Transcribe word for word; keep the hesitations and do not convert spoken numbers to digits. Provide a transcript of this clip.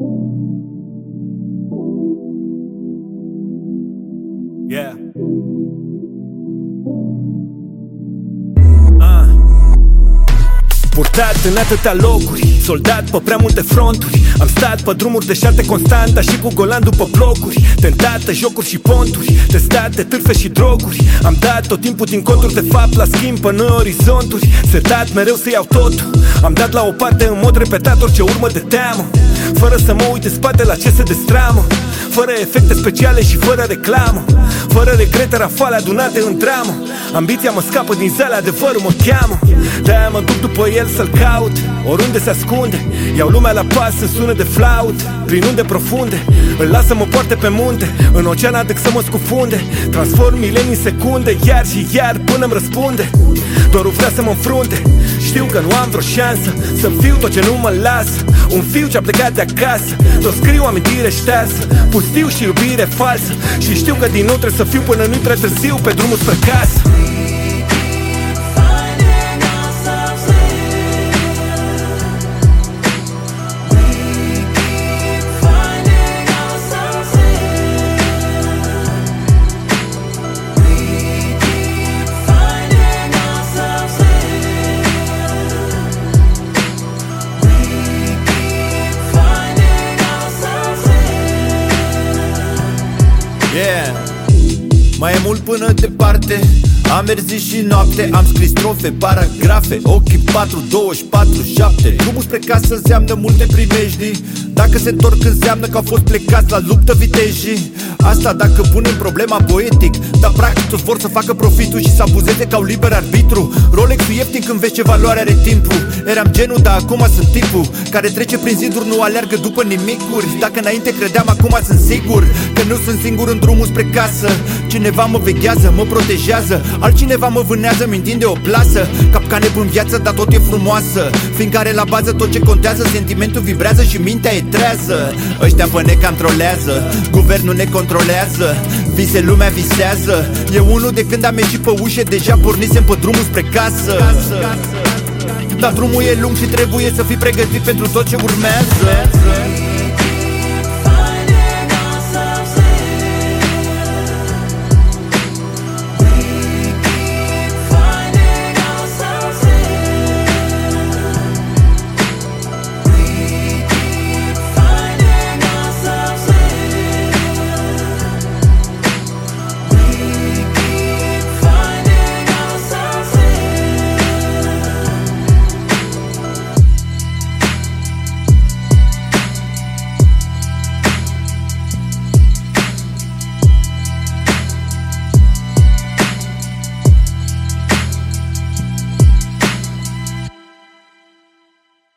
Yeah. Ah. Purtat în atâtea locuri, soldat pe prea multe fronturi. Am stat pe drumuri deșarte constant, dar și cu golan după blocuri. Tentate jocuri și ponturi, testate târfe și droguri. Am dat tot timpul din conturi de fapt la schimb pe noi orizonturi. Setat mereu să iau totul, am dat la o parte în mod repetat orice urmă de teamă, fără să mă uit în spate la ce se destramă, fără efecte speciale și fără reclamă, fără regrete, rafale adunate în dramă. Ambiția mă scapă din zale, adevărul mă cheamă. De-aia mă duc după el să-l caut, oriunde se ascunde. Iau lumea la pas să sună de flaut, prin unde profunde. Îl las să mă poarte pe munte, în ocean adec să mă scufunde. Transform milenii în secunde, iar și iar până-mi răspunde. Dorul vrea să mă înfrunte, știu că nu am vreo șansă să fiu tot ce nu mă lasă. Un fiu ce-a plecat de acasă, tot scriu amintire ștearsă, pustiu și iubire falsă. Și știu că din nou trebuie să fiu până nu-i prea târziu pe drumul spre casă. Yeah. Mai e mult până departe, am mers zi și noapte, am scris strofe, paragrafe, ochii patru, douăzeci și patru, șapte. Drumul spre casă înseamnă multe primejdii, dacă se întorc înseamnă că au fost plecați la luptă vitejii. Asta dacă punem problema poetic, dar practic toți vor să facă profitul și să abuzeze ca un liber arbitru. Rolex-ul ieftin când vezi ce valoare are timpul. Eram genul, dar acum sunt tipul care trece prin ziduri, nu aleargă după nimicuri. Dacă înainte credeam, acum sunt sigur că nu sunt singur în drumul spre casă. Cineva mă veghează, mă protejează, altcineva mă vânează mintind de o plasă. Capcane în viață, dar tot e frumoasă, fiindcă are la bază tot ce contează. Sentimentul vibrează și mintea e trează. Ăștia vă ne controlează, guvernul ne controlează, vise lumea visează. E unul de când am ieșit pe ușe, deja pornisem pe drumul spre casă. Dar drumul e lung și trebuie să fii pregătit pentru tot ce urmează.